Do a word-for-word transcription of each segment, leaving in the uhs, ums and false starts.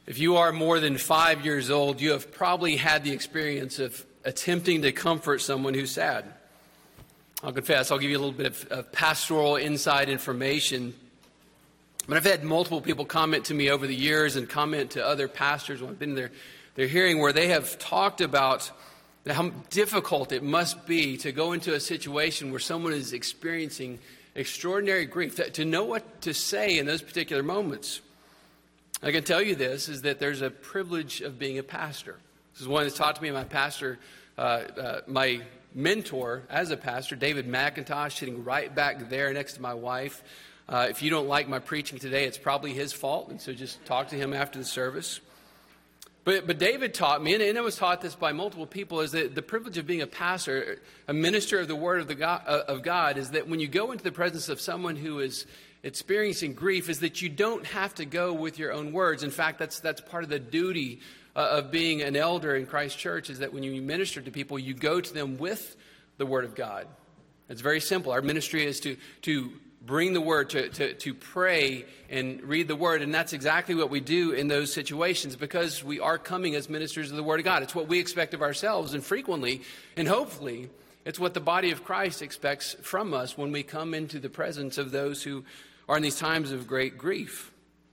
If you are more than five years old, you have probably had the experience of attempting to comfort someone who's sad. I'll confess, I'll give you a little bit of, of pastoral inside information. But I've had multiple people comment to me over the years and comment to other pastors when I've been there, their hearing where they have talked about how difficult it must be to go into a situation where someone is experiencing extraordinary grief, to, to know what to say in those particular moments. I can tell you this, is that there's a privilege of being a pastor. This is one that's taught to me, my pastor, uh, uh, my mentor as a pastor, David McIntosh, sitting right back there next to my wife. Uh, if you don't like my preaching today, it's probably his fault, and so just talk to him after the service. But but David taught me, and, and I was taught this by multiple people, is that the privilege of being a pastor, a minister of the Word of, the God, uh, of God, is that when you go into the presence of someone who is experiencing grief, is that you don't have to go with your own words. In fact, that's that's part of the duty uh, of being an elder in Christ Church, is that when you minister to people, you go to them with the Word of God. It's very simple. Our ministry is to to bring the Word, to, to, to pray and read the Word, and that's exactly what we do in those situations because we are coming as ministers of the Word of God. It's what we expect of ourselves, and frequently, and hopefully, it's what the body of Christ expects from us when we come into the presence of those who are in these times of great grief.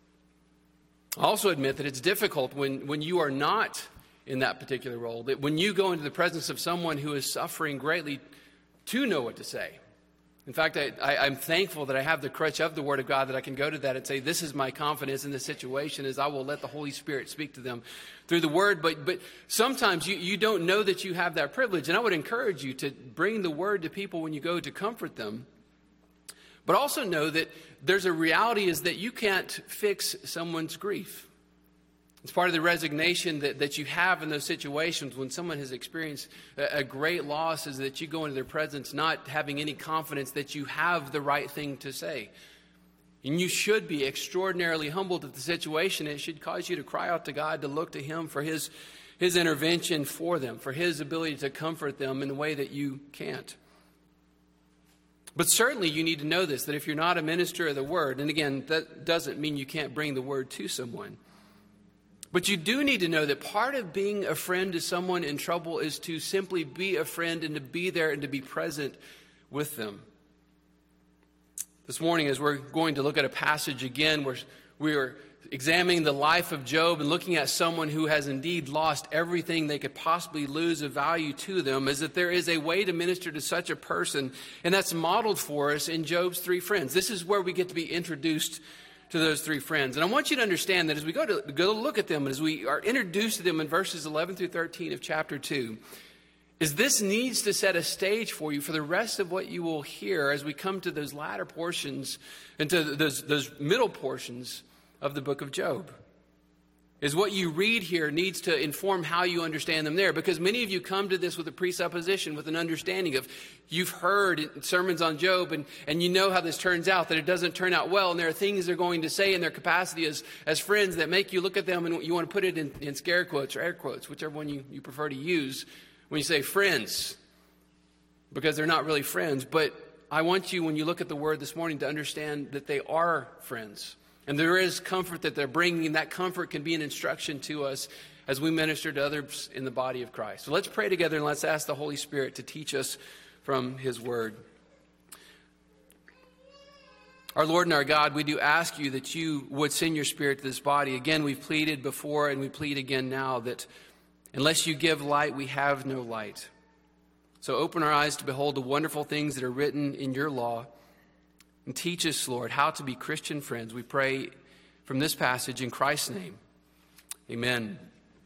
I also admit that it's difficult when, when you are not in that particular role, that when you go into the presence of someone who is suffering greatly, to know what to say. In fact, I, I, I'm thankful that I have the crutch of the Word of God, that I can go to that and say, this is my confidence in this situation, is I will let the Holy Spirit speak to them through the Word. But but sometimes you, you don't know that you have that privilege. And I would encourage you to bring the Word to people when you go to comfort them. But also know that there's a reality is that you can't fix someone's grief. It's part of the resignation that, that you have in those situations when someone has experienced a, a great loss, is that you go into their presence not having any confidence that you have the right thing to say. And you should be extraordinarily humbled at the situation. It should cause you to cry out to God, to look to Him for His, His intervention for them, for His ability to comfort them in a way that you can't. But certainly you need to know this, that if you're not a minister of the Word, and again, that doesn't mean you can't bring the Word to someone. But you do need to know that part of being a friend to someone in trouble is to simply be a friend and to be there and to be present with them. This morning, as we're going to look at a passage again where we are examining the life of Job and looking at someone who has indeed lost everything they could possibly lose of value to them, is that there is a way to minister to such a person, and that's modeled for us in Job's three friends. This is where we get to be introduced to those three friends. And I want you to understand that as we go to go look at them, and as we are introduced to them in verses eleven through thirteen of chapter two, is this needs to set a stage for you for the rest of what you will hear as we come to those latter portions and to those, those middle portions of the book of Job. Is what you read here needs to inform how you understand them there. Because many of you come to this with a presupposition, with an understanding of, you've heard sermons on Job and, and you know how this turns out, that it doesn't turn out well. And there are things they're going to say in their capacity as, as friends that make you look at them and you want to put it in, in scare quotes or air quotes, whichever one you, you prefer to use when you say friends. Because they're not really friends. But I want you, when you look at the word this morning, to understand that they are friends. And there is comfort that they're bringing, and that comfort can be an instruction to us as we minister to others in the body of Christ. So let's pray together and let's ask the Holy Spirit to teach us from His Word. Our Lord and our God, we do ask you that you would send your Spirit to this body. Again, we've pleaded before and we plead again now that unless you give light, we have no light. So open our eyes to behold the wonderful things that are written in your law. And teach us, Lord, how to be Christian friends. We pray from this passage in Christ's name. Amen.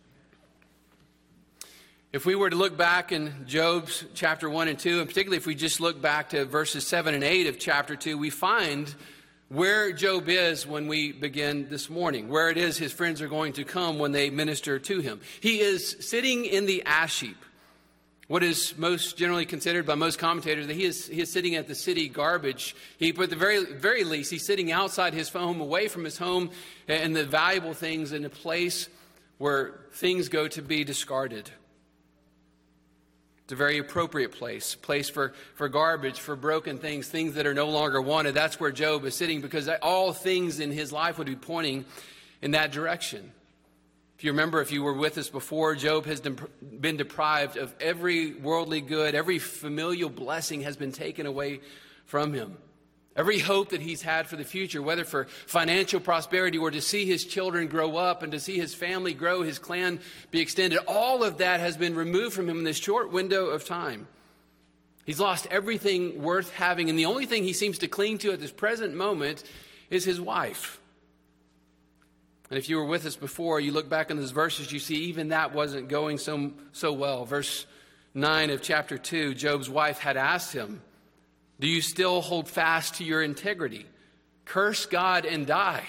If we were to look back in Job's chapter one and two, and particularly if we just look back to verses seven and eight of chapter two, we find where Job is when we begin this morning, where it is his friends are going to come when they minister to him. He is sitting in the ash heap. What is most generally considered by most commentators that he is he is sitting at the city garbage heap. But at the very very least, he's sitting outside his home, away from his home and the valuable things, in a place where things go to be discarded. It's a very appropriate place, place for, for garbage, for broken things, things that are no longer wanted. That's where Job is sitting, because all things in his life would be pointing in that direction. If you remember, if you were with us before, Job has been deprived of every worldly good. Every familial blessing has been taken away from him. Every hope that he's had for the future, whether for financial prosperity or to see his children grow up and to see his family grow, his clan be extended, all of that has been removed from him in this short window of time. He's lost everything worth having, and the only thing he seems to cling to at this present moment is his wife. And if you were with us before, you look back in those verses, you see even that wasn't going so, so well. Verse nine of chapter two, Job's wife had asked him, "Do you still hold fast to your integrity? Curse God and die."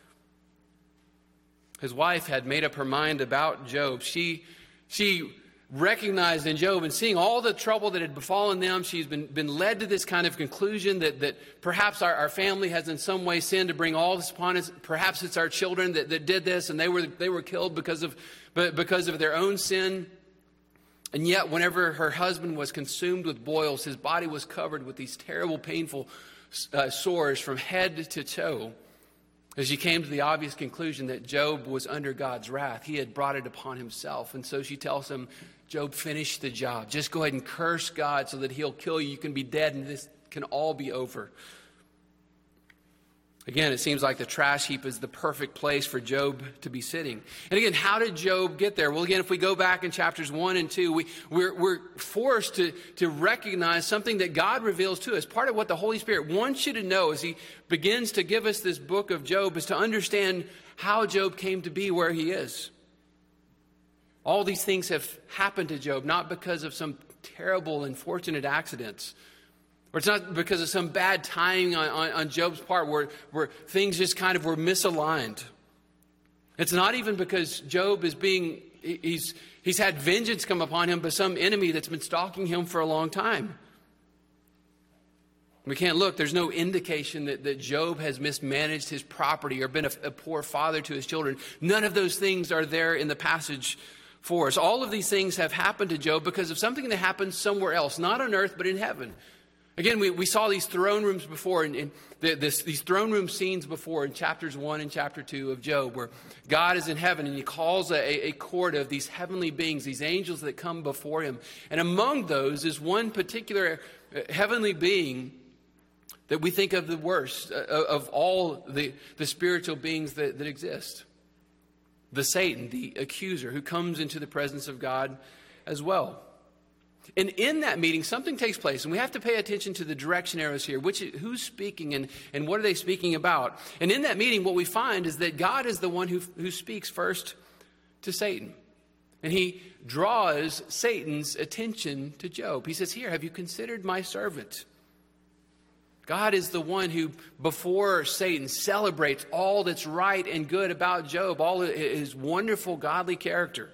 His wife had made up her mind about Job. She, she recognized in Job, and seeing all the trouble that had befallen them, she's been, been led to this kind of conclusion that, that perhaps our, our family has in some way sinned to bring all this upon us. Perhaps it's our children that, that did this, and they were they were killed because of because of their own sin. And yet, whenever her husband was consumed with boils, his body was covered with these terrible, painful uh, sores from head to toe. As she came to the obvious conclusion that Job was under God's wrath, he had brought it upon himself. And so she tells him, "Job, finish the job. Just go ahead and curse God so that he'll kill you. You can be dead and this can all be over." Again, it seems like the trash heap is the perfect place for Job to be sitting. And again, how did Job get there? Well, again, if we go back in chapters one and two, we, we're, we're forced to, to recognize something that God reveals to us. Part of what the Holy Spirit wants you to know as he begins to give us this book of Job is to understand how Job came to be where he is. All these things have happened to Job, not because of some terrible, unfortunate accidents. Or it's not because of some bad timing on, on, on Job's part where, where things just kind of were misaligned. It's not even because Job is being, he's, he's had vengeance come upon him by some enemy that's been stalking him for a long time. We can't look. There's no indication that, that Job has mismanaged his property or been a, a poor father to his children. None of those things are there in the passage for us. All of these things have happened to Job because of something that happened somewhere else, not on earth, but in heaven. Again, we, we saw these throne rooms before, and, and the, this, these throne room scenes before in chapters one and chapter two of Job, where God is in heaven and he calls a, a court of these heavenly beings, these angels that come before him. And among those is one particular heavenly being that we think of the worst of all the, the spiritual beings that, that exist. The Satan, the accuser, who comes into the presence of God as well. And in that meeting, something takes place, and we have to pay attention to the direction arrows here. Which, who's speaking and, and what are they speaking about? And in that meeting, what we find is that God is the one who, who speaks first to Satan. And he draws Satan's attention to Job. He says, "Here, have you considered my servant?" God is the one who, before Satan, celebrates all that's right and good about Job, all his wonderful godly character.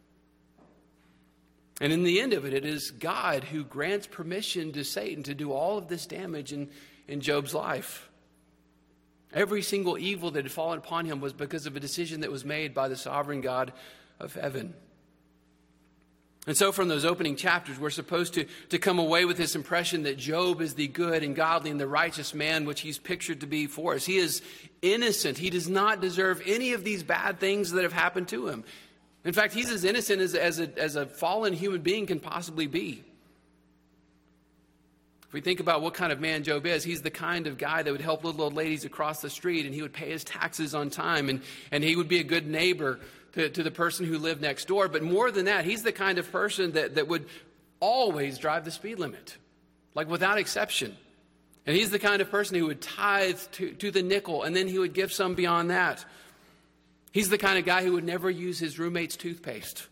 And in the end of it, it is God who grants permission to Satan to do all of this damage in, in Job's life. Every single evil that had fallen upon him was because of a decision that was made by the sovereign God of heaven. And so from those opening chapters, we're supposed to, to come away with this impression that Job is the good and godly and the righteous man which he's pictured to be for us. He is innocent. He does not deserve any of these bad things that have happened to him. In fact, he's as innocent as, as, a, as a fallen human being can possibly be. If we think about what kind of man Job is, he's the kind of guy that would help little old ladies across the street, and he would pay his taxes on time, and, and he would be a good neighbor to, to the person who lived next door. But more than that, he's the kind of person that, that would always drive the speed limit, like without exception. And he's the kind of person who would tithe to, to the nickel, and then he would give some beyond that. He's the kind of guy who would never use his roommate's toothpaste.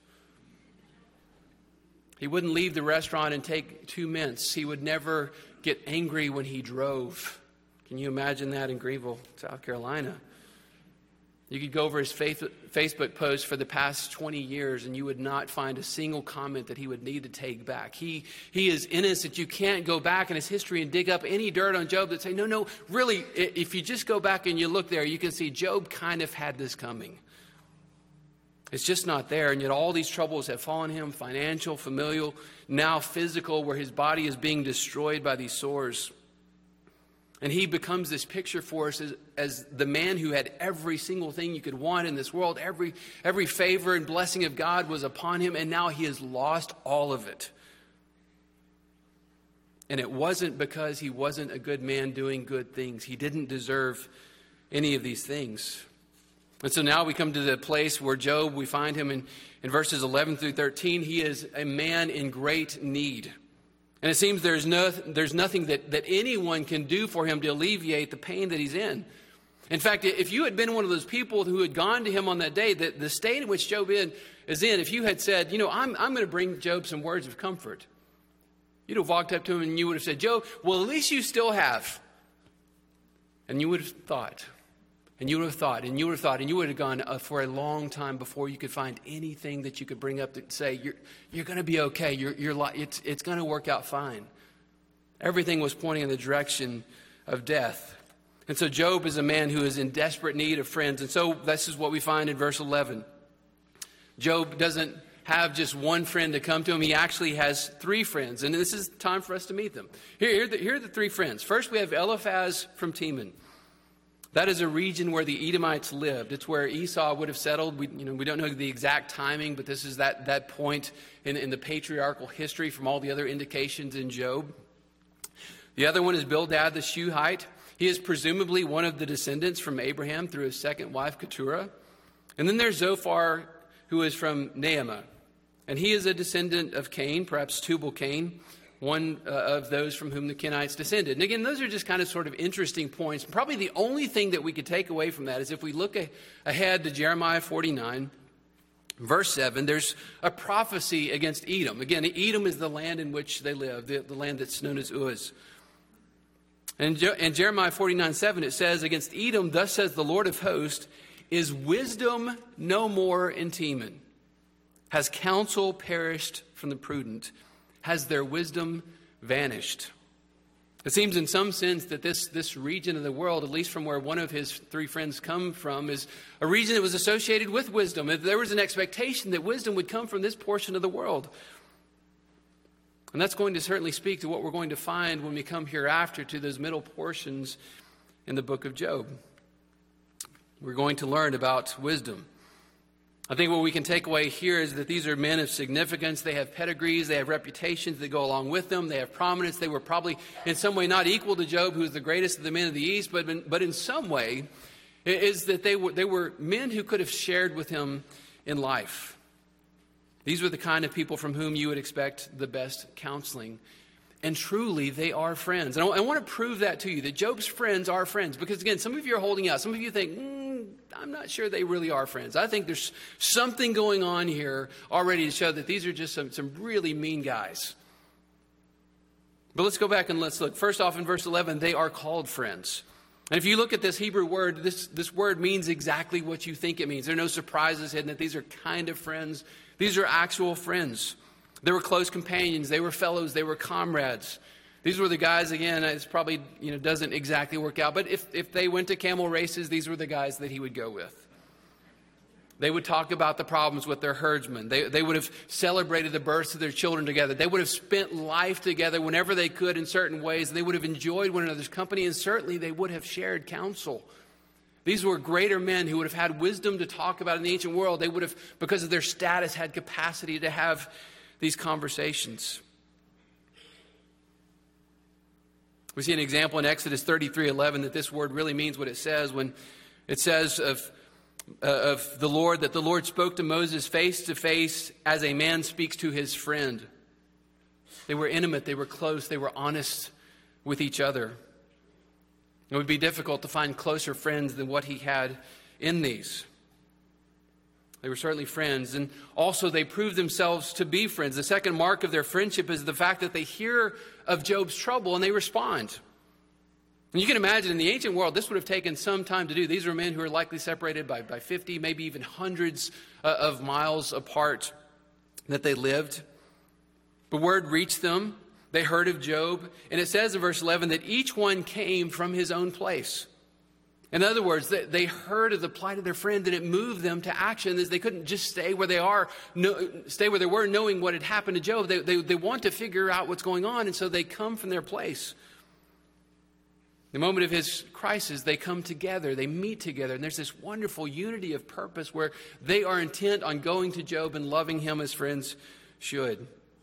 He wouldn't leave the restaurant and take two mints. He would never get angry when he drove. Can you imagine that in Greenville, South Carolina? You could go over his Facebook post for the past twenty years and you would not find a single comment that he would need to take back. He, he is innocent. You can't go back in his history and dig up any dirt on Job that say, no, no, really, if you just go back and you look there, you can see Job kind of had this coming. It's just not there, and yet all these troubles have fallen him, financial, familial, now physical, where his body is being destroyed by these sores. And he becomes this picture for us as, as the man who had every single thing you could want in this world. Every, every favor and blessing of God was upon him, and now he has lost all of it. And it wasn't because he wasn't a good man doing good things. He didn't deserve any of these things. And so now we come to the place where Job, we find him in, in verses eleven through thirteen. He is a man in great need. And it seems there's no, there's nothing that, that anyone can do for him to alleviate the pain that he's in. In fact, if you had been one of those people who had gone to him on that day, the, the state in which Job in, is in, if you had said, you know, I'm, I'm going to bring Job some words of comfort, you'd have walked up to him and you would have said, Job, well, at least you still have. And you would have thought, and you would have thought, and you would have thought, and you would have gone uh, for a long time before you could find anything that you could bring up to say, you're, you're going to be okay. You're, you're, it's, it's going to work out fine. Everything was pointing in the direction of death. And so Job is a man who is in desperate need of friends. And so this is what we find in verse eleven. Job doesn't have just one friend to come to him. He actually has three friends. And this is time for us to meet them. Here, here, are, the, here are the three friends. First, we have Eliphaz from Teman. That is a region where the Edomites lived. It's where Esau would have settled. We, you know, we don't know the exact timing, but this is that, that point in, in the patriarchal history from all the other indications in Job. The other one is Bildad the Shuhite. He is presumably one of the descendants from Abraham through his second wife, Keturah. And then there's Zophar, who is from Naamah. And he is a descendant of Cain, perhaps Tubal-Cain, one uh, of those from whom the Kenites descended. And again, those are just kind of sort of interesting points. Probably the only thing that we could take away from that is if we look a- ahead to Jeremiah forty-nine, verse seven, there's a prophecy against Edom. Again, Edom is the land in which they live, the, the land that's known as Uz. And in, in Jeremiah forty-nine, seven, it says, against Edom, thus says the Lord of hosts, is wisdom no more in Teman? Has counsel perished from the prudent? Has their wisdom vanished? It seems in some sense that this, this region of the world, at least from where one of his three friends come from, is a region that was associated with wisdom. There was an expectation that wisdom would come from this portion of the world. And that's going to certainly speak to what we're going to find when we come hereafter to those middle portions in the book of Job. We're going to learn about wisdom. I think what we can take away here is that these are men of significance. They have pedigrees, they have reputations that go along with them, they have prominence. They were probably in some way not equal to Job, who is the greatest of the men of the East, but in, but in some way is that they were, they were men who could have shared with him in life. These were the kind of people from whom you would expect the best counseling. And truly, they are friends. And I, I want to prove that to you, that Job's friends are friends. Because again, some of you are holding out. Some of you think, mm, I'm not sure they really are friends. I think there's something going on here already to show that these are just some, some really mean guys. But let's go back and let's look. First off, in verse eleven, they are called friends. And if you look at this Hebrew word, this, this word means exactly what you think it means. There are no surprises hidden. That these are kind of friends. These are actual friends. They were close companions. They were fellows. They were comrades. These were the guys, again, it's probably, you know, doesn't exactly work out. But if, if they went to camel races, these were the guys that he would go with. They would talk about the problems with their herdsmen. They, they would have celebrated the births of their children together. They would have spent life together whenever they could in certain ways. They would have enjoyed one another's company, and certainly they would have shared counsel. These were greater men who would have had wisdom to talk about in the ancient world. They would have, because of their status, had capacity to have these conversations. We see an example in Exodus thirty-three eleven that this word really means what it says when it says of, uh, of the Lord, that the Lord spoke to Moses face to face as a man speaks to his friend. They were intimate, they were close, they were honest with each other. It would be difficult to find closer friends than what he had in these. They were certainly friends, and also they proved themselves to be friends. The second mark of their friendship is the fact that they hear of Job's trouble and they respond. And you can imagine in the ancient world, this would have taken some time to do. These were men who were likely separated by, by fifty, maybe even hundreds uh, of miles apart that they lived. But word reached them. They heard of Job. And it says in verse eleven that each one came from his own place. In other words, they heard of the plight of their friend, and it moved them to action. They couldn't just stay where they are, no, stay where they were, knowing what had happened to Job. They, they, they want to figure out what's going on, and so they come from their place. The moment of his crisis, they come together, they meet together, and there's this wonderful unity of purpose where they are intent on going to Job and loving him as friends should.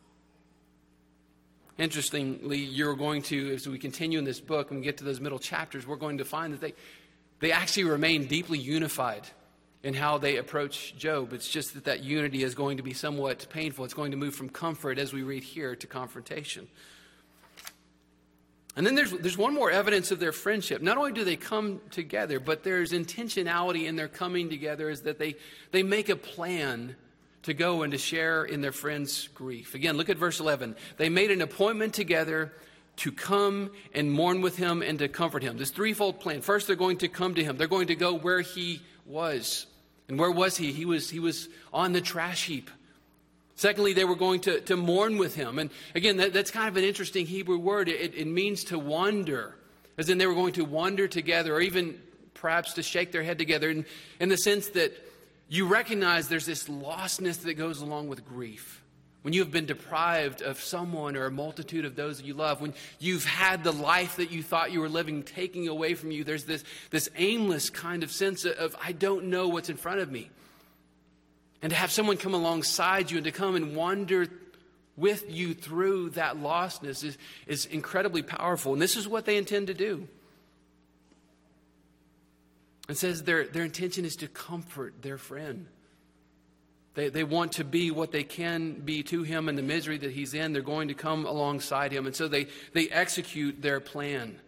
Interestingly, you're going to, as we continue in this book and we get to those middle chapters, we're going to find that they, they actually remain deeply unified in how they approach Job. It's just that that unity is going to be somewhat painful. It's going to move from comfort, as we read here, to confrontation. And then there's there's one more evidence of their friendship. Not only do they come together, but there's intentionality in their coming together, is that they, they make a plan to go and to share in their friend's grief. Again, look at verse eleven. They made an appointment together to come and mourn with him and to comfort him. This threefold plan. First, they're going to come to him. They're going to go where he was. And where was he? He was, he was on the trash heap. Secondly, they were going to, to mourn with him. And again, that, that's kind of an interesting Hebrew word. It, it means to wander, as in they were going to wander together, or even perhaps to shake their head together, in, in the sense that you recognize there's this lostness that goes along with grief. When you have been deprived of someone or a multitude of those that you love, when you've had the life that you thought you were living taking away from you, there's this, this aimless kind of sense of, I don't know what's in front of me. And to have someone come alongside you and to come and wander with you through that lostness is, is incredibly powerful. And this is what they intend to do. It says their, their intention is to comfort their friend. They, they want to be what they can be to him in the misery that he's in. They're going to come alongside him. And so they, they execute their plan.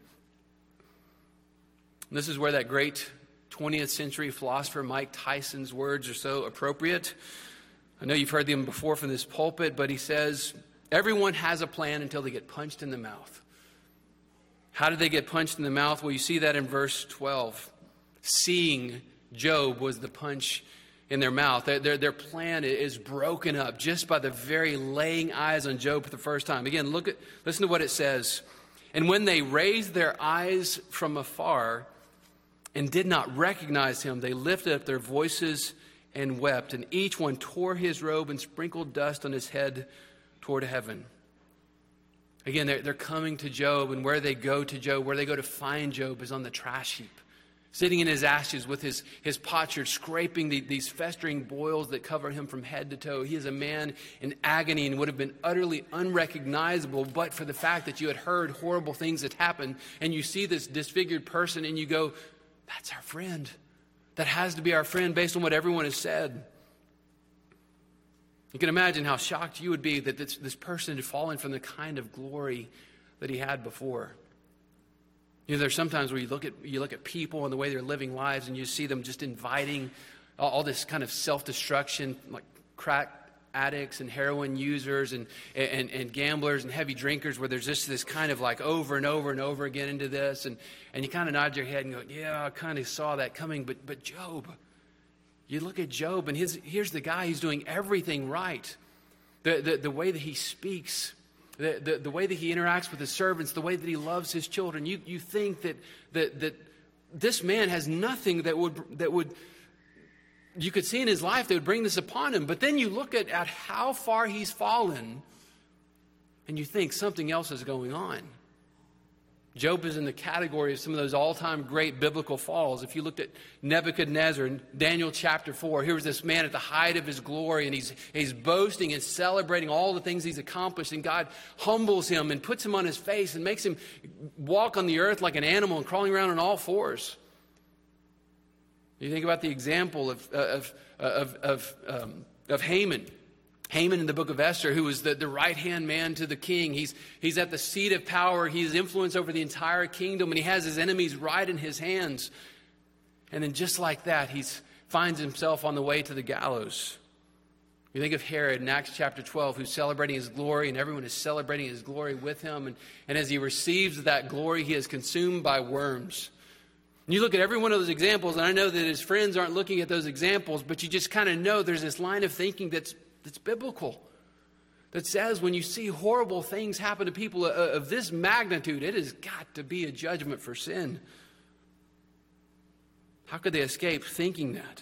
And this is where that great twentieth century philosopher Mike Tyson's words are so appropriate. I know you've heard them before from this pulpit, but he says, everyone has a plan until they get punched in the mouth. How did they get punched in the mouth? Well, you see that in verse twelve. Seeing Job was the punch in their mouth. Their, their, their plan is broken up just by the very laying eyes on Job for the first time. Again, look at, listen to what it says. And when they raised their eyes from afar and did not recognize him, they lifted up their voices and wept. And each one tore his robe and sprinkled dust on his head toward heaven. Again, they're, they're coming to Job, and where they go to Job, where they go to find Job is on the trash heap. Sitting in his ashes with his, his potsherd, scraping the, these festering boils that cover him from head to toe. He is a man in agony and would have been utterly unrecognizable but for the fact that you had heard horrible things that happened. And you see this disfigured person and you go, that's our friend. That has to be our friend based on what everyone has said. You can imagine how shocked you would be that this, this person had fallen from the kind of glory that he had before. You know, there's sometimes where you look at you look at people and the way they're living lives, and you see them just inviting all, all this kind of self-destruction, like crack addicts and heroin users and, and and gamblers and heavy drinkers, where there's just this kind of like over and over and over again into this, and, and you kind of nod your head and go, yeah, I kind of saw that coming. But but Job, you look at Job, and his here's the guy who's doing everything right. The the, the way that he speaks, The, the, the way that he interacts with his servants, the way that he loves his children, you, you think that, that that this man has nothing that would that would you could see in his life that would bring this upon him. But then you look at, at how far he's fallen, and you think something else is going on. Job is in the category of some of those all-time great biblical falls. If you looked at Nebuchadnezzar in Daniel chapter four, here was this man at the height of his glory, and he's, he's boasting and celebrating all the things he's accomplished, and God humbles him and puts him on his face and makes him walk on the earth like an animal and crawling around on all fours. You think about the example of, of, of, of, um, of Haman. Haman in the book of Esther, who was the, the right-hand man to the king. He's, he's at the seat of power. He's influence over the entire kingdom, and he has his enemies right in his hands. And then just like that, he finds himself on the way to the gallows. You think of Herod in Acts chapter twelve, who's celebrating his glory, and everyone is celebrating his glory with him. And, and as he receives that glory, he is consumed by worms. And you look at every one of those examples, and I know that his friends aren't looking at those examples, but you just kind of know there's this line of thinking that's It's biblical, that says when you see horrible things happen to people of this magnitude, it has got to be a judgment for sin. How could they escape thinking that?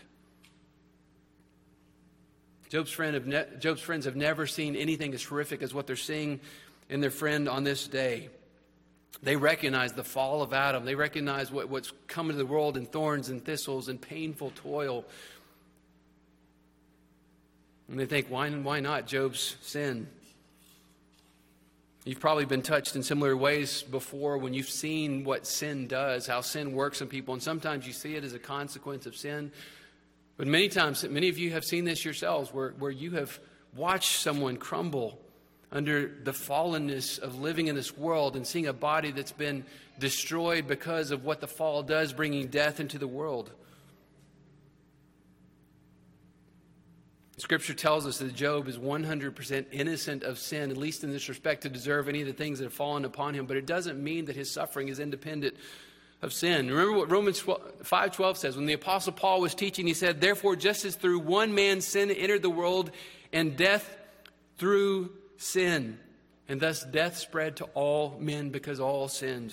Job's, friend have ne- Job's friends have never seen anything as horrific as what they're seeing in their friend on this day. They recognize the fall of Adam. They recognize what, what's come into the world in thorns and thistles and painful toil. And they think, why, why not Job's sin? You've probably been touched in similar ways before when you've seen what sin does, how sin works in people. And sometimes you see it as a consequence of sin. But many times, many of you have seen this yourselves, where, where you have watched someone crumble under the fallenness of living in this world and seeing a body that's been destroyed because of what the fall does, bringing death into the world. Scripture tells us that Job is one hundred percent innocent of sin, at least in this respect, to deserve any of the things that have fallen upon him. But it doesn't mean that his suffering is independent of sin. Remember what Romans five twelve says. When the Apostle Paul was teaching, he said, "Therefore, just as through one man sin entered the world, and death through sin, and thus death spread to all men because all sinned."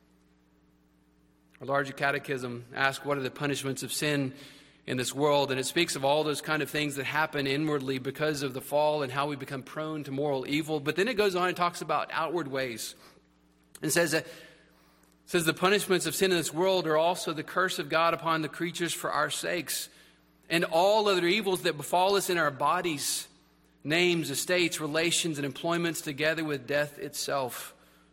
Our larger catechism asks, what are the punishments of sin in this world? And it speaks of all those kind of things that happen inwardly because of the fall and how we become prone to moral evil. But then it goes on and talks about outward ways. And says that says the punishments of sin in this world are also the curse of God upon the creatures for our sakes, and all other evils that befall us in our bodies, names, estates, relations, and employments, together with death itself.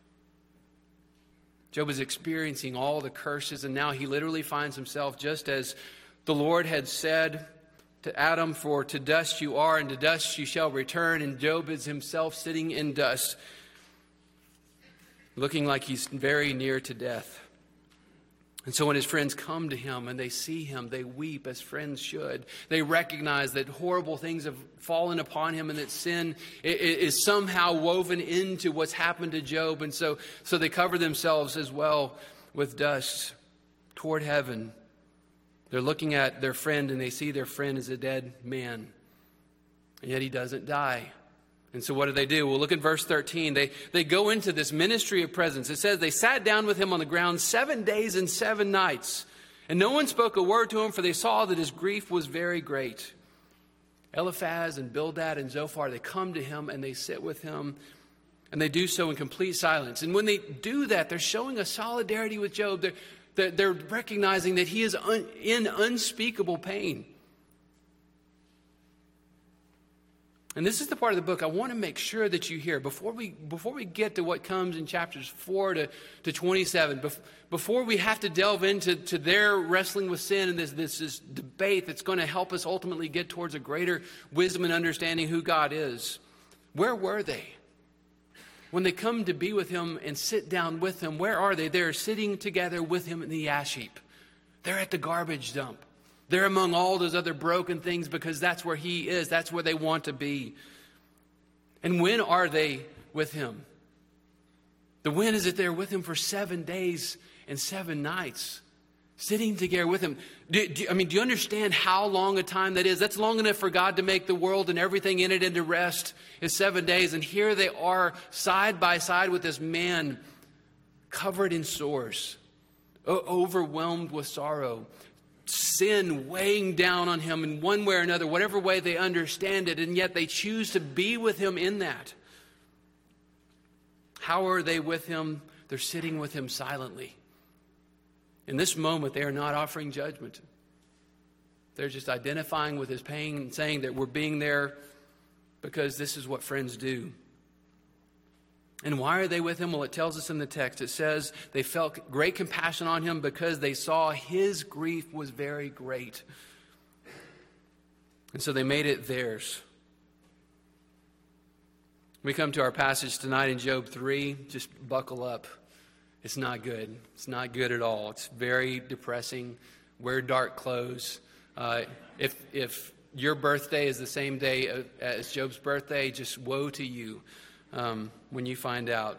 Job is experiencing all the curses, and now he literally finds himself just as the Lord had said to Adam, "For to dust you are, and to dust you shall return." And Job is himself sitting in dust, looking like he's very near to death. And so when his friends come to him and they see him, they weep as friends should. They recognize that horrible things have fallen upon him and that sin is somehow woven into what's happened to Job. And so, so they cover themselves as well with dust toward heaven. They're looking at their friend and they see their friend is a dead man. And yet he doesn't die. And so what do they do? Well, look at verse thirteen. They, they go into this ministry of presence. It says they sat down with him on the ground seven days and seven nights. And no one spoke a word to him, for they saw that his grief was very great. Eliphaz and Bildad and Zophar, they come to him and they sit with him. And they do so in complete silence. And when they do that, they're showing a solidarity with Job. They're, they're, they're recognizing that he is un, in unspeakable pain. And this is the part of the book I want to make sure that you hear before we before we get to what comes in chapters four to, to twenty-seven, bef- before we have to delve into to their wrestling with sin and this, this, this debate that's going to help us ultimately get towards a greater wisdom and understanding who God is. Where were they? When they come to be with him and sit down with him, where are they? They're sitting together with him in the ash heap. They're at the garbage dump. They're among all those other broken things because that's where he is. That's where they want to be. And when are they with him? The when is that they're with him for seven days and seven nights. Sitting together with him. Do, do, I mean, do you understand how long a time that is? That's long enough for God to make the world and everything in it into rest. Is seven days. And here they are side by side with this man covered in sores. Overwhelmed with sorrow. Sin weighing down on him in one way or another, whatever way they understand it, and yet they choose to be with him in that. How are they with him? They're sitting with him silently. In this moment, they are not offering judgment. They're just identifying with his pain and saying that we're being there because this is what friends do. And why are they with him? Well, it tells us in the text. It says they felt great compassion on him because they saw his grief was very great. And so they made it theirs. We come to our passage tonight in Job three. Just buckle up. It's not good. It's not good at all. It's very depressing. Wear dark clothes. Uh, if, if your birthday is the same day as Job's birthday, just woe to you. Um, when you find out.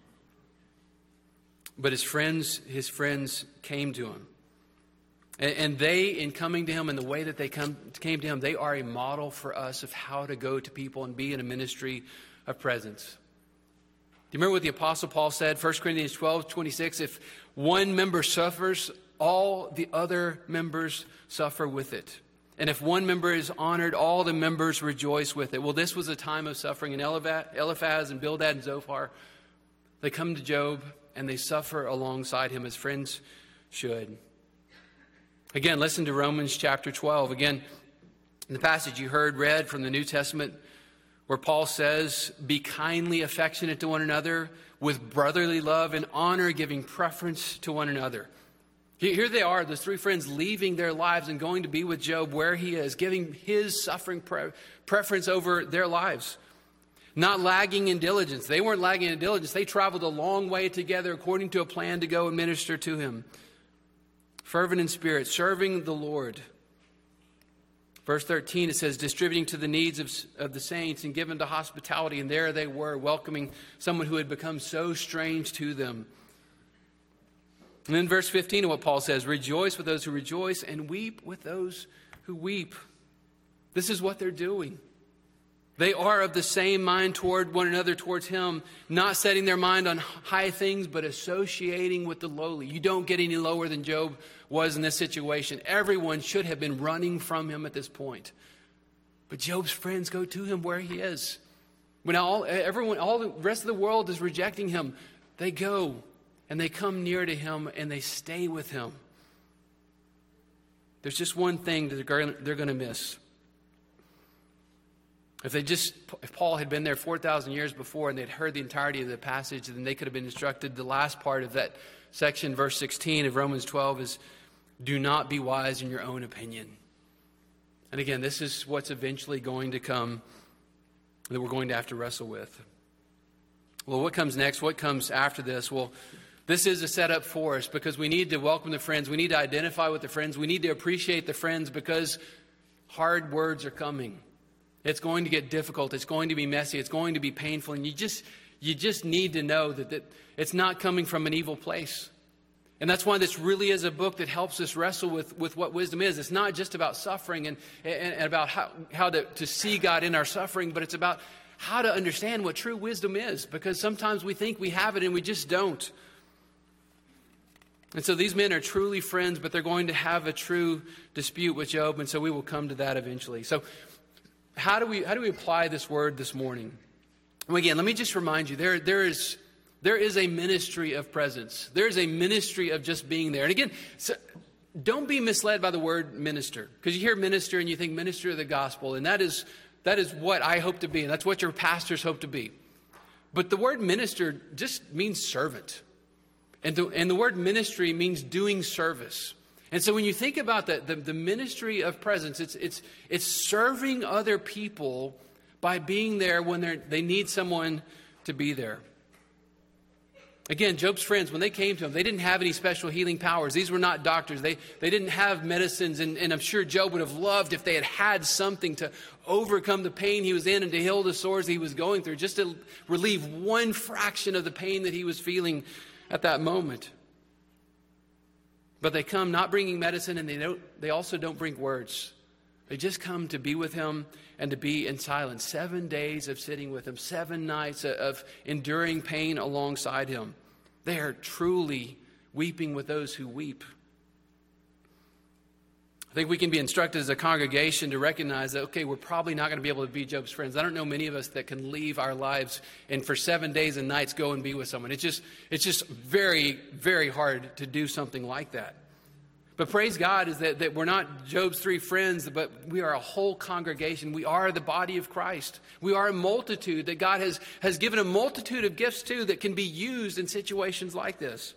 But his friends, his friends came to him. And, and they, in coming to him in the way that they come, came to him, they are a model for us of how to go to people and be in a ministry of presence. Do you remember what the Apostle Paul said? First Corinthians twelve twenty-six, if one member suffers, all the other members suffer with it. And if one member is honored, all the members rejoice with it. Well, this was a time of suffering. And Eliphaz and Bildad and Zophar, they come to Job and they suffer alongside him as friends should. Again, listen to Romans chapter twelve. Again, in the passage you heard read from the New Testament, where Paul says, be kindly affectionate to one another with brotherly love and honor, giving preference to one another. Here they are, those three friends, leaving their lives and going to be with Job where he is, giving his suffering pre- preference over their lives. Not lagging in diligence. They weren't lagging in diligence. They traveled a long way together according to a plan to go and minister to him. Fervent in spirit, serving the Lord. Verse thirteen, it says, distributing to the needs of, of the saints and given to hospitality. And there they were, welcoming someone who had become so strange to them. And then verse fifteen of what Paul says, rejoice with those who rejoice and weep with those who weep. This is what they're doing. They are of the same mind toward one another, towards him, not setting their mind on high things, but associating with the lowly. You don't get any lower than Job was in this situation. Everyone should have been running from him at this point. But Job's friends go to him where he is. When all everyone, all the rest of the world is rejecting him, they go and they come near to him and they stay with him. There's just one thing that they're going to miss. If they just, if Paul had been there four thousand years before and they'd heard the entirety of the passage, then they could have been instructed. The last part of that section, verse sixteen of Romans twelve, is do not be wise in your own opinion. And again, this is what's eventually going to come that we're going to have to wrestle with. Well, what comes next? What comes after this? Well, this is a setup for us because we need to welcome the friends. We need to identify with the friends. We need to appreciate the friends because hard words are coming. It's going to get difficult. It's going to be messy. It's going to be painful. And you just you just need to know that, that it's not coming from an evil place. And that's why this really is a book that helps us wrestle with, with what wisdom is. It's not just about suffering and, and, and about how, how to, to see God in our suffering, but it's about how to understand what true wisdom is. Because sometimes we think we have it and we just don't. And so these men are truly friends, but they're going to have a true dispute with Job. And so we will come to that eventually. So How do we how do we apply this word this morning? Well, again, let me just remind you, there, there is there is a ministry of presence. There is a ministry of just being there. And again, so don't be misled by the word minister. Because you hear minister and you think minister of the gospel. And that is that is what I hope to be. And that's what your pastors hope to be. But the word minister just means servant. And the, and the word ministry means doing service. And so when you think about the, the, the ministry of presence, it's, it's, it's serving other people by being there when they they need someone to be there. Again, Job's friends, when they came to him, they didn't have any special healing powers. These were not doctors. They, they didn't have medicines. And, and I'm sure Job would have loved if they had had something to overcome the pain he was in and to heal the sores he was going through, just to relieve one fraction of the pain that he was feeling at that moment. But they come not bringing medicine, and they don't, they also don't bring words. They just come to be with him and to be in silence. Seven days of sitting with him, seven nights of enduring pain alongside him. They are truly weeping with those who weep. I think we can be instructed as a congregation to recognize that, okay, we're probably not going to be able to be Job's friends. I don't know many of us that can leave our lives and for seven days and nights go and be with someone. It's just, it's just very, very hard to do something like that. But praise God is that, that we're not Job's three friends, but we are a whole congregation. We are the body of Christ. We are a multitude that God has, has given a multitude of gifts to that can be used in situations like this.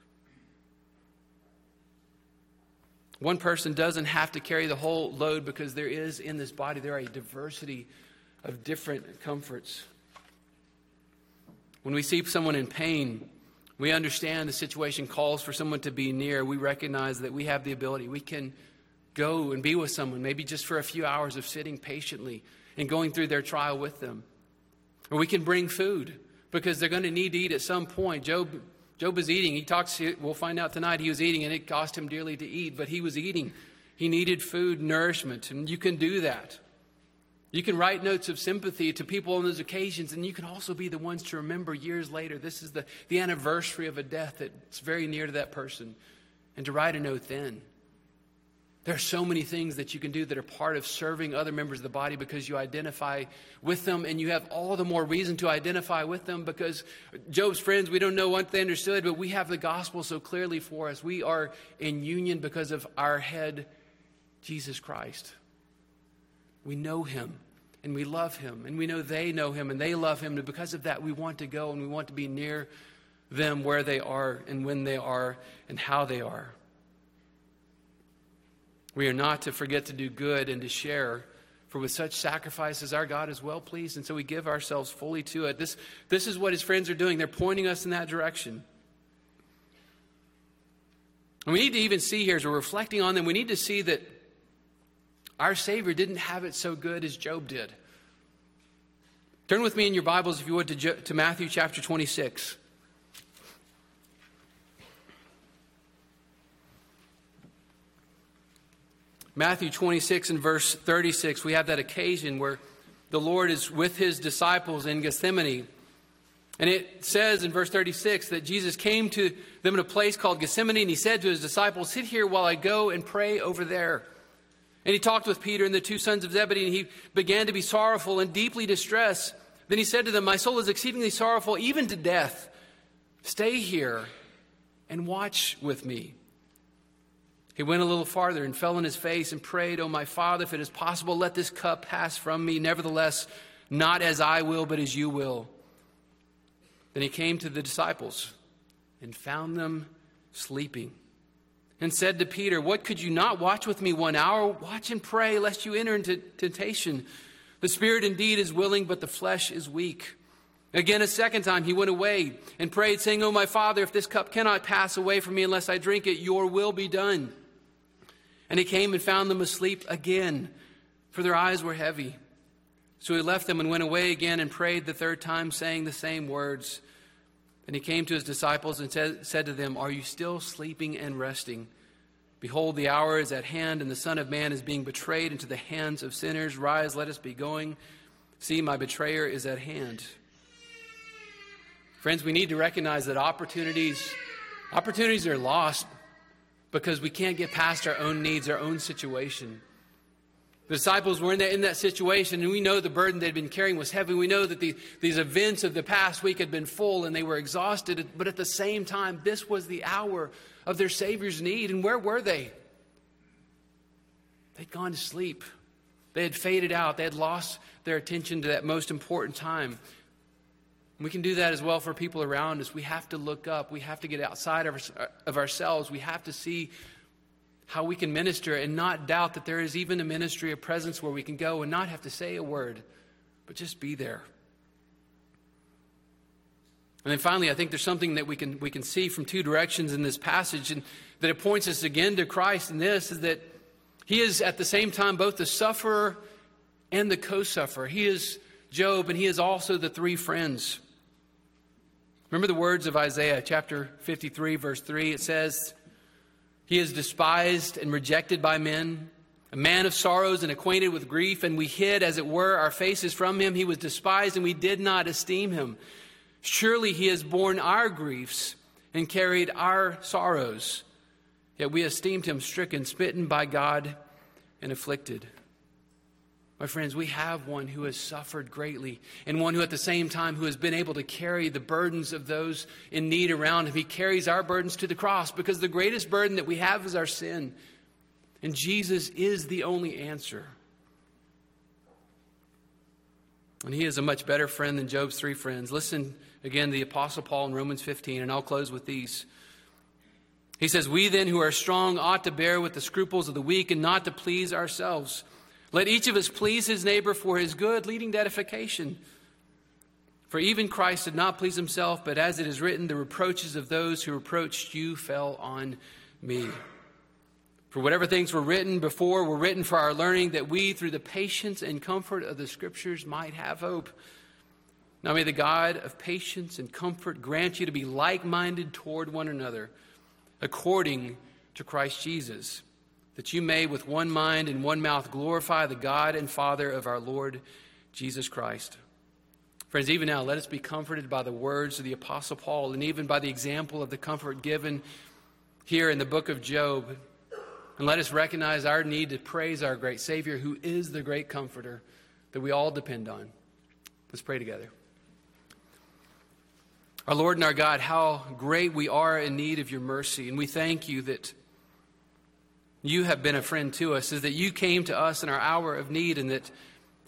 One person doesn't have to carry the whole load because there is in this body, there are a diversity of different comforts. When we see someone in pain, we understand the situation calls for someone to be near. We recognize that we have the ability. We can go and be with someone, maybe just for a few hours of sitting patiently and going through their trial with them. Or we can bring food because they're going to need to eat at some point. Job Job is eating. He talks, we'll find out tonight, he was eating and it cost him dearly to eat, but he was eating. He needed food, nourishment, and you can do that. You can write notes of sympathy to people on those occasions, and you can also be the ones to remember years later. This is the, the anniversary of a death that's very near to that person, and to write a note then. There are so many things that you can do that are part of serving other members of the body because you identify with them, and you have all the more reason to identify with them because Job's friends, we don't know what they understood, but we have the gospel so clearly for us. We are in union because of our head, Jesus Christ. We know him, and we love him, and we know they know him, and they love him, and because of that, we want to go, and we want to be near them where they are, and when they are, and how they are. We are not to forget to do good and to share, for with such sacrifices our God is well pleased, and so we give ourselves fully to it. This, this is what his friends are doing. They're pointing us in that direction. And we need to even see here, as we're reflecting on them, we need to see that our Savior didn't have it so good as Job did. Turn with me in your Bibles, if you would, to, Jo- to Matthew chapter twenty-six. Matthew twenty-six and verse thirty-six, we have that occasion where the Lord is with his disciples in Gethsemane. And it says in verse thirty-six that Jesus came to them in a place called Gethsemane, and he said to his disciples, "Sit here while I go and pray over there." And he talked with Peter and the two sons of Zebedee, and he began to be sorrowful and deeply distressed. Then he said to them, "My soul is exceedingly sorrowful, even to death. Stay here and watch with me." He went a little farther and fell on his face and prayed, "Oh, my Father, if it is possible, let this cup pass from me. Nevertheless, not as I will, but as you will." Then he came to the disciples and found them sleeping and said to Peter, "What, could you not watch with me one hour? Watch and pray, lest you enter into temptation. The spirit indeed is willing, but the flesh is weak." Again, a second time he went away and prayed, saying, "Oh, my Father, if this cup cannot pass away from me unless I drink it, your will be done." And he came and found them asleep again, for their eyes were heavy. So he left them and went away again and prayed the third time, saying the same words. And he came to his disciples and said, said to them, "Are you still sleeping and resting? Behold, the hour is at hand, and the Son of Man is being betrayed into the hands of sinners. Rise, let us be going. See, my betrayer is at hand." Friends, we need to recognize that opportunities, opportunities are lost because we can't get past our own needs, our own situation. The disciples were in that, in that situation, and we know the burden they'd been carrying was heavy. We know that the, these events of the past week had been full and they were exhausted. But at the same time, this was the hour of their Savior's need. And where were they? They'd gone to sleep. They had faded out. They had lost their attention to that most important time. We can do that as well for people around us. We have to look up. We have to get outside of, our, of ourselves. We have to see how we can minister and not doubt that there is even a ministry, a presence where we can go and not have to say a word, but just be there. And then finally, I think there's something that we can we can see from two directions in this passage, and that it points us again to Christ. And this is that he is at the same time both the sufferer and the co-sufferer. He is Job, and he is also the three friends. Remember the words of Isaiah chapter fifty-three, verse three. It says, "He is despised and rejected by men, a man of sorrows and acquainted with grief, and we hid, as it were, our faces from him. He was despised, and we did not esteem him. Surely he has borne our griefs and carried our sorrows. Yet we esteemed him stricken, smitten by God, and afflicted." My friends, we have one who has suffered greatly, and one who at the same time who has been able to carry the burdens of those in need around him. He carries our burdens to the cross because the greatest burden that we have is our sin. And Jesus is the only answer. And he is a much better friend than Job's three friends. Listen again to the Apostle Paul in Romans fifteen, and I'll close with these. He says, "We then who are strong ought to bear with the scruples of the weak and not to please ourselves. Let each of us please his neighbor for his good, leading to edification. For even Christ did not please himself, but as it is written, the reproaches of those who reproached you fell on me. For whatever things were written before were written for our learning, that we, through the patience and comfort of the Scriptures, might have hope. Now may the God of patience and comfort grant you to be like-minded toward one another, according to Christ Jesus, that you may with one mind and one mouth glorify the God and Father of our Lord Jesus Christ." Friends, even now, let us be comforted by the words of the Apostle Paul, and even by the example of the comfort given here in the book of Job. And let us recognize our need to praise our great Savior, who is the great comforter that we all depend on. Let's pray together. Our Lord and our God, how great we are in need of your mercy. And we thank you that you have been a friend to us, is that you came to us in our hour of need, and that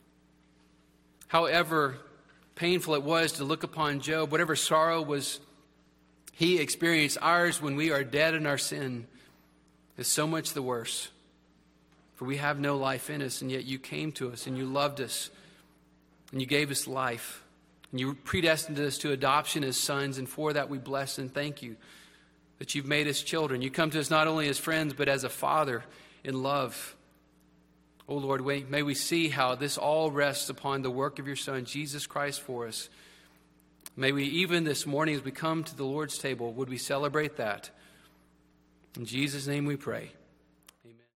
however painful it was to look upon Job, whatever sorrow was he experienced, ours when we are dead in our sin is so much the worse. For we have no life in us, and yet you came to us and you loved us and you gave us life. And you predestined us to adoption as sons, and for that we bless and thank you that you've made us children. You come to us not only as friends, but as a father in love. Oh Lord, may we see how this all rests upon the work of your Son, Jesus Christ, for us. May we, even this morning as we come to the Lord's table, would we celebrate that? In Jesus' name we pray.